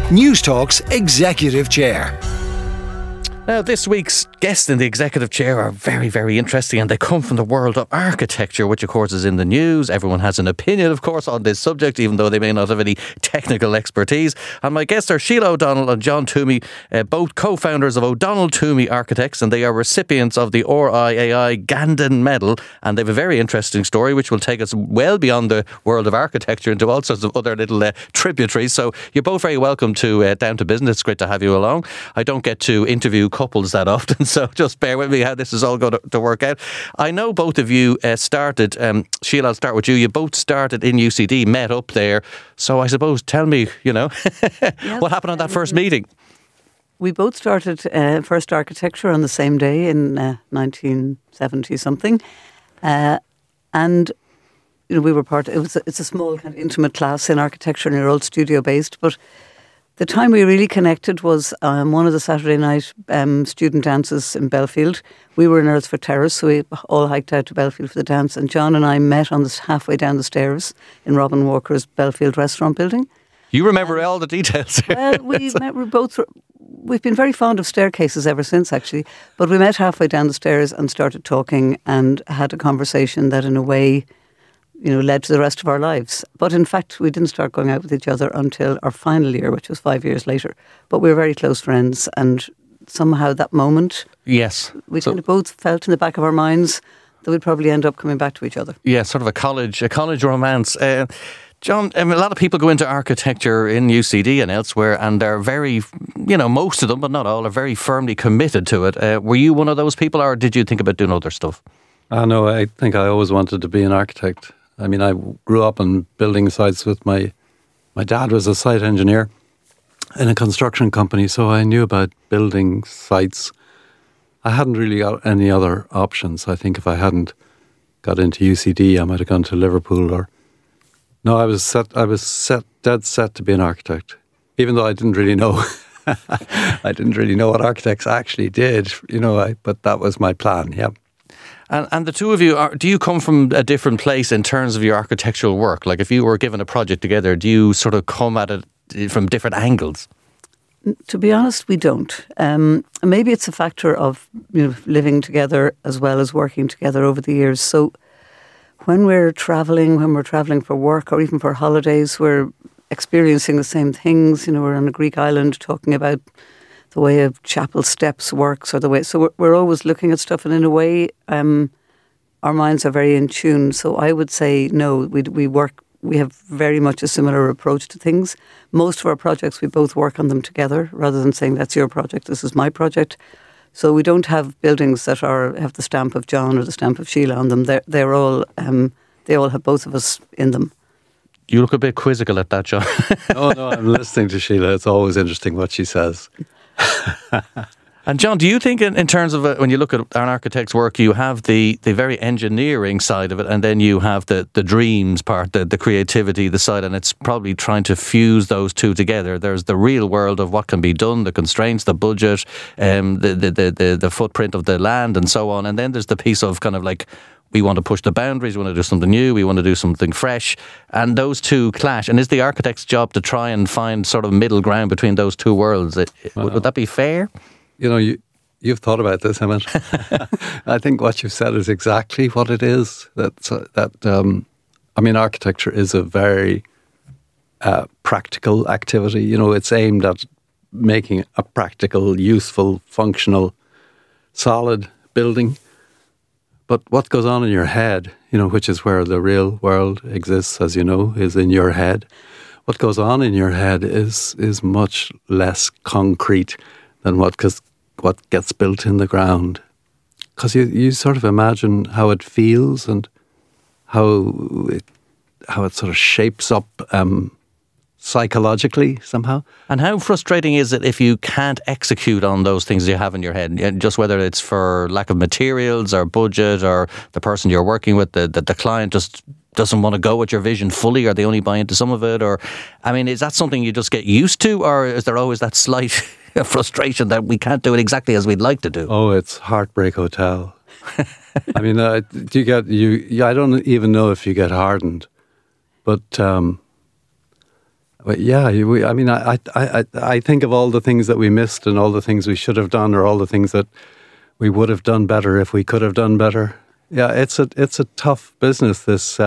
Newstalk's Executive Chair. Now, this week's guests in the executive chair are very, very interesting, and they come from the world of architecture, which of course is in the news. Everyone has an opinion, of course, on this subject, even though they may not have any technical expertise. And my guests are Sheila O'Donnell and John Toomey, both co-founders of O'Donnell Toomey Architects, and they are recipients of the RIAI Gandon Medal. And they have a very interesting story, which will take us well beyond the world of architecture into all sorts of other little tributaries. So you're both very welcome to Down to Business. It's great to have you along. I don't get to interview couples that often, so just bear with me how this is all going to work out. I know both of you started, Sheila, I'll start with you. You both started in UCD, met up there. So I suppose, tell me, what happened on that first meeting? We both started first architecture on the same day in 1970 something, and we were it's a small kind of intimate class in architecture, and you're all studio based, but the time we really connected was one of the Saturday night student dances in Belfield. We were in Earlsfort Terrace, so we all hiked out to Belfield for the dance. And John and I met on this halfway down the stairs in Robin Walker's Belfield restaurant building. You remember all the details. Well, we've been very fond of staircases ever since, actually. But we met halfway down the stairs and started talking and had a conversation that, in a way, led to the rest of our lives. But in fact, we didn't start going out with each other until our final year, which was 5 years later. But we were very close friends, and somehow that moment, yes, we kind of both felt in the back of our minds that we'd probably end up coming back to each other. Yeah, sort of a college romance. John, a lot of people go into architecture in UCD and elsewhere, and they're very, most of them, but not all, are very firmly committed to it. Were you one of those people, or did you think about doing other stuff? No, I think I always wanted to be an architect. I mean, I grew up on building sites with my dad was a site engineer in a construction company, so I knew about building sites. I hadn't really got any other options. I think if I hadn't got into UCD, I might have gone to Liverpool No, I was dead set to be an architect, even though I didn't really know. I didn't really know what architects actually did, but that was my plan, yeah. And the two of you, do you come from a different place in terms of your architectural work? Like if you were given a project together, do you sort of come at it from different angles? To be honest, we don't. Maybe it's a factor of living together as well as working together over the years. So when we're travelling for work or even for holidays, we're experiencing the same things. We're on a Greek island talking about the way a chapel steps works, or the way. So we're always looking at stuff, and in a way, our minds are very in tune. So I would say no. We have very much a similar approach to things. Most of our projects, we both work on them together, rather than saying that's your project, this is my project. So we don't have buildings that have the stamp of John or the stamp of Sheila on them. They're all they all have both of us in them. You look a bit quizzical at that, John. No, I'm listening to Sheila. It's always interesting what she says. And John, do you think in terms of when you look at an architect's work, you have the very engineering side of it, and then you have the dreams part, the creativity, the side, and it's probably trying to fuse those two together. There's the real world of what can be done, the constraints, the budget, the footprint of the land and so on. And then there's the piece of kind of like, we want to push the boundaries, we want to do something new, we want to do something fresh. And those two clash. And is the architect's job to try and find sort of middle ground between those two worlds? Would that be fair? You've thought about this, Emmett. I think what you've said is exactly what it is. Architecture is a very practical activity. It's aimed at making a practical, useful, functional, solid building. But what goes on in your head, which is where the real world exists, as you know, is in your head. What goes on in your head is much less concrete than what gets built in the ground. Because you sort of imagine how it feels and how it sort of shapes up psychologically somehow. And how frustrating is it if you can't execute on those things you have in your head, just whether it's for lack of materials or budget, or the person you're working with, the client just doesn't want to go with your vision fully, or they only buy into some of it? Or, is that something you just get used to, or is there always that slight frustration that we can't do it exactly as we'd like to do? Oh, it's Heartbreak Hotel. I don't even know if you get hardened, but But yeah, I think of all the things that we missed and all the things we should have done, or all the things that we would have done better if we could have done better. Yeah, it's a tough business. This,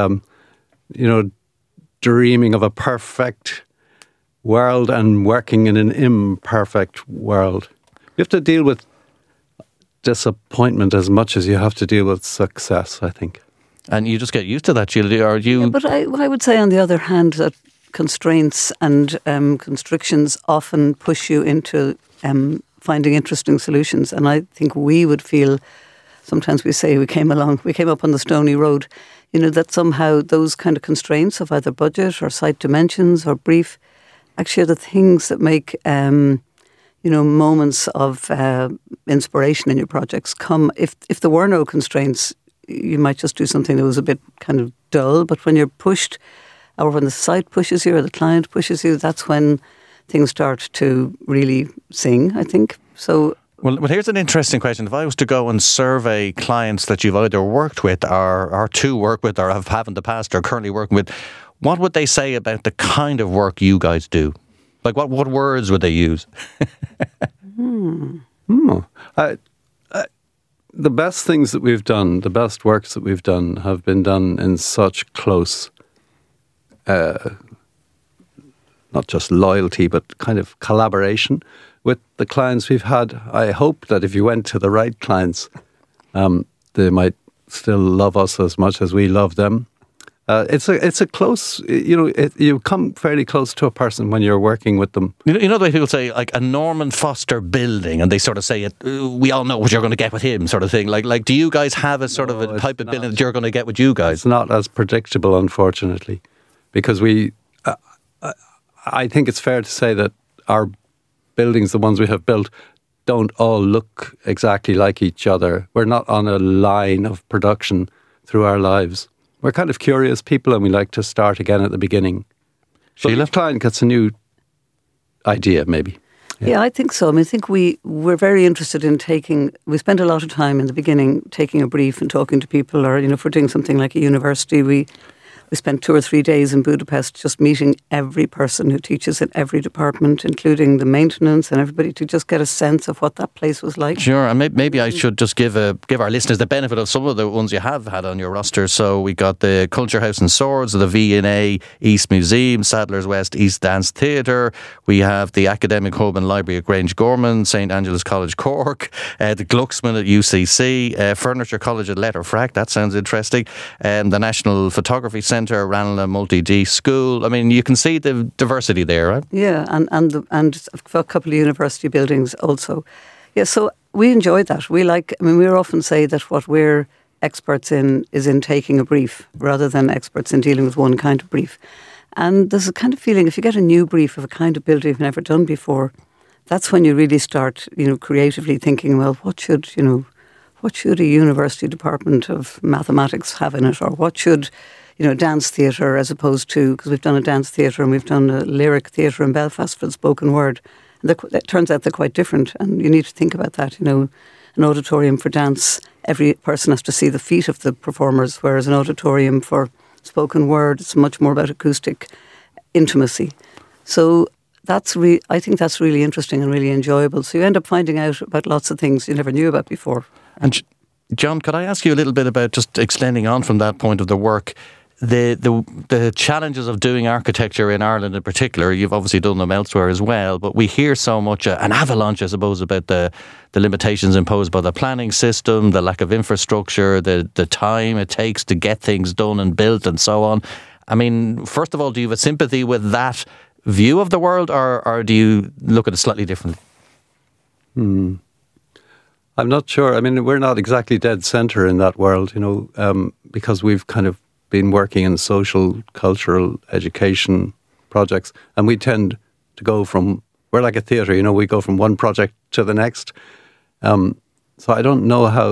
dreaming of a perfect world and working in an imperfect world. You have to deal with disappointment as much as you have to deal with success, I think. And you just get used to that, Gilda, or you... Yeah, but I would say, on the other hand, that constraints and constrictions often push you into finding interesting solutions. And I think we would feel, sometimes we say we came up on the stony road, that somehow those kind of constraints of either budget or site dimensions or brief actually are the things that make moments of inspiration in your projects come. If there were no constraints, you might just do something that was a bit kind of dull. But when you're pushed, or when the site pushes you or the client pushes you, that's when things start to really sing, I think. So. Well, here's an interesting question. If I was to go and survey clients that you've either worked with or to work with or have in the past or currently working with, what would they say about the kind of work you guys do? Like, what words would they use? The best things that we've done, the best works that we've done, have been done in such close, not just loyalty, but kind of collaboration with the clients we've had. I hope that if you went to the right clients, they might still love us as much as we love them. It's a close, you come fairly close to a person when you're working with them. You know the way people say, like, a Norman Foster building, and they sort of say it, we all know what you're going to get with him, sort of thing. Like, do you guys have a sort of a type of building that you're going to get with you guys? It's not as predictable, unfortunately, because I think it's fair to say that our buildings, the ones we have built, don't all look exactly like each other. We're not on a line of production through our lives. We're kind of curious people, and we like to start again at the beginning. Sheila? But the client gets a new idea, maybe. Yeah, I think so. I think we're very interested in we spend a lot of time in the beginning taking a brief and talking to people, or, if we're doing something like a university, we spent 2 or 3 days in Budapest just meeting every person who teaches in every department, including the maintenance and everybody, to just get a sense of what that place was like. Sure, and maybe I should just give our listeners the benefit of some of the ones you have had on your roster. So we got the Culture House and Swords, the V&A East Museum, Sadler's West East Dance Theatre. We have the Academic Hub and Library at Grange Gorman, St Angela's College Cork, the Glucksman at UCC, Furniture College at Letterfrack. That sounds interesting. The National Photography Centre, Ranelagh Multi-D School. I mean, you can see the diversity there, right? Yeah, and a couple of university buildings also. Yeah, so we enjoyed that. We often say that what we're experts in is in taking a brief rather than experts in dealing with one kind of brief. And there's a kind of feeling, if you get a new brief of a kind of building you've never done before, that's when you really start, creatively thinking, well, what should a university department of mathematics have in it, or what should dance theatre, as opposed to, because we've done a dance theatre and we've done a lyric theatre in Belfast for the spoken word. And it turns out they're quite different, and you need to think about that. An auditorium for dance, every person has to see the feet of the performers, whereas an auditorium for spoken word, it's much more about acoustic intimacy. So I think that's really interesting and really enjoyable. So you end up finding out about lots of things you never knew about before. And John, could I ask you a little bit about, just extending on from that point of the work, the challenges of doing architecture in Ireland in particular? You've obviously done them elsewhere as well, but we hear so much, an avalanche, I suppose, about the limitations imposed by the planning system, the lack of infrastructure, the time it takes to get things done and built and so on. I mean, first of all, do you have a sympathy with that view of the world, or do you look at it slightly differently? I'm not sure. I mean, we're not exactly dead centre in that world, because we've kind of been working in social, cultural, education projects, and we tend to we're like a theatre, we go from one project to the next. So I don't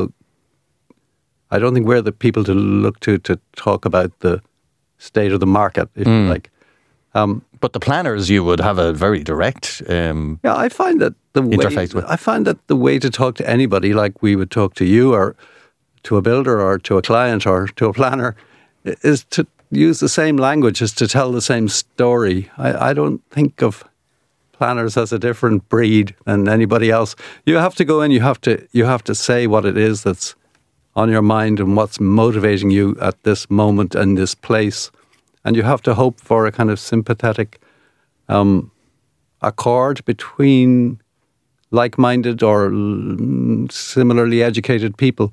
think we're the people to look to talk about the state of the market, if you like. But the planners, you would have a very direct I find that interface with. I find that the way to talk to anybody, like we would talk to you or to a builder or to a client or to a planner, is to use the same language as to tell the same story. I don't think of planners as a different breed than anybody else. You have to go in, you have to say what it is that's on your mind and what's motivating you at this moment and this place. And you have to hope for a kind of sympathetic accord between like-minded or similarly educated people.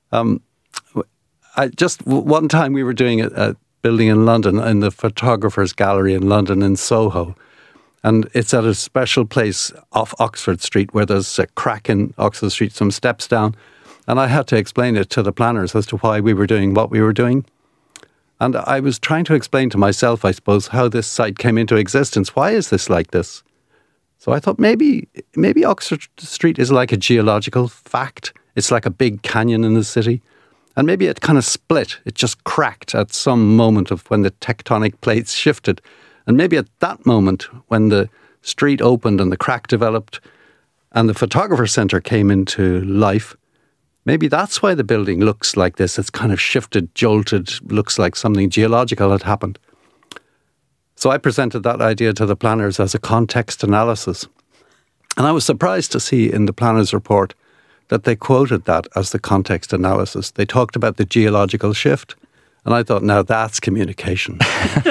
One time we were doing a building in London, in the Photographers Gallery in London, in Soho. And it's at a special place off Oxford Street where there's a crack in Oxford Street, some steps down. And I had to explain it to the planners as to why we were doing what we were doing. And I was trying to explain to myself, I suppose, how this site came into existence. Why is this like this? So I thought maybe Oxford Street is like a geological fact. It's like a big canyon in the city. And maybe it kind of split. It just cracked at some moment of when the tectonic plates shifted. And maybe at that moment, when the street opened and the crack developed and the photographer centre came into life, maybe that's why the building looks like this. It's kind of shifted, jolted, looks like something geological had happened. So I presented that idea to the planners as a context analysis. And I was surprised to see in the planners' report that they quoted that as the context analysis. They talked about the geological shift. And I thought, now that's communication.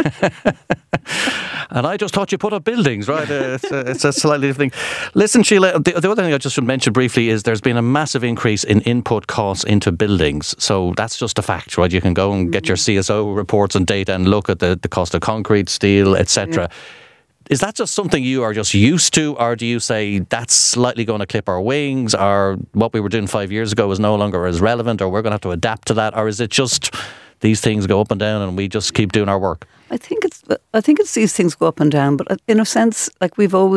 And I just thought you put up buildings, right? It's a slightly different thing. Listen, Sheila, the other thing I just should mention briefly is there's been a massive increase in input costs into buildings. So that's just a fact, right? You can go and get your CSO reports and data and look at the cost of concrete, steel, etc. Yeah. Is that just something you are just used to, or do you say that's slightly going to clip our wings, or what we were doing 5 years ago is no longer as relevant, or we're going to have to adapt to that, or is it just these things go up and down and we just keep doing our work? I think it's these things go up and down, but in a sense, like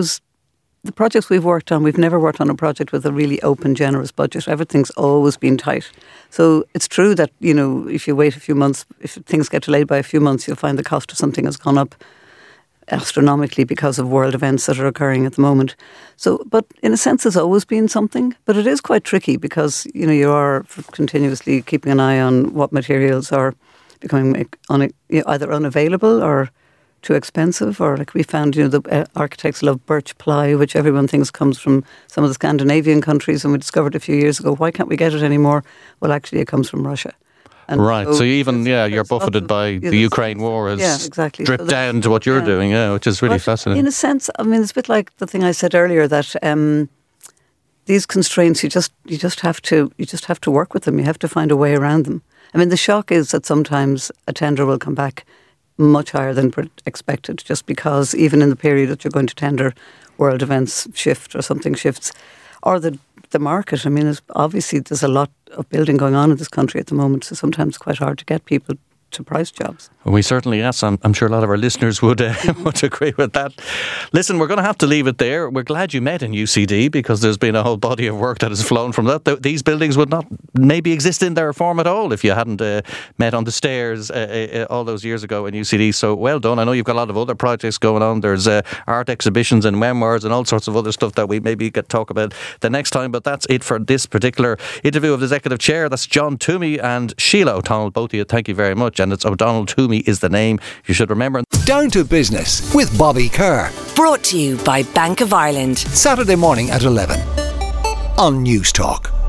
the projects we've worked on, we've never worked on a project with a really open, generous budget. Everything's always been tight. So it's true that, if you wait a few months, if things get delayed by a few months, you'll find the cost of something has gone up astronomically because of world events that are occurring at the moment. So, but in a sense, there's always been something. But it is quite tricky because, you are continuously keeping an eye on what materials are becoming either unavailable or too expensive, or like we found, the architects love birch ply, which everyone thinks comes from some of the Scandinavian countries, and we discovered a few years ago, why can't we get it anymore? Well, actually, it comes from Russia. And right, so even, you're buffeted by the Ukraine war has exactly. dripped down to what you're doing, which is really fascinating. In a sense, it's a bit like the thing I said earlier, that these constraints, you just have to work with them. You have to find a way around them. The shock is that sometimes a tender will come back much higher than expected, just because even in the period that you're going to tender, world events shift or something shifts, or the market. There's a lot of building going on in this country at the moment, so sometimes it's quite hard to get people to price jobs. We certainly, yes. I'm sure a lot of our listeners would agree with that. Listen, we're going to have to leave it there. We're glad you met in UCD because there's been a whole body of work that has flown from that. These buildings would not maybe exist in their form at all if you hadn't met on the stairs all those years ago in UCD. So well done. I know you've got a lot of other projects going on. There's art exhibitions and memoirs and all sorts of other stuff that we maybe could talk about the next time. But that's it for this particular interview of the Executive Chair. That's John Toomey and Sheila O'Donnell. Both of you, thank you very much. And it's O'Donnell Toomey is the name. You should remember. Down to Business with Bobby Kerr. Brought to you by Bank of Ireland. Saturday morning at 11 on News Talk.